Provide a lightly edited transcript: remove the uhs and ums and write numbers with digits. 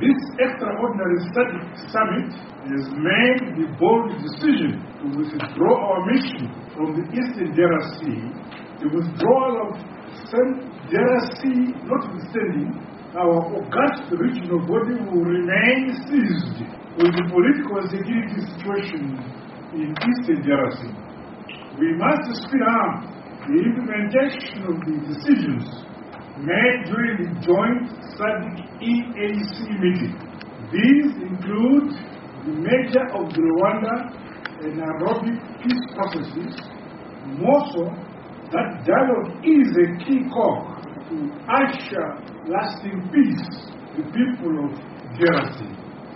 This extraordinary summit has made the bold decision to withdraw our mission from the Eastern DRC. The withdrawal of DRC notwithstanding, our august regional body will remain seized with the political and security situation in Eastern DRC. We must speed up the implementation of the decisions made during the joint SADC-EAC meeting. These include the merger of the Rwanda and Nairobi peace processes. More so, that dialogue is a key cog to usher lasting peace to the people of DRC.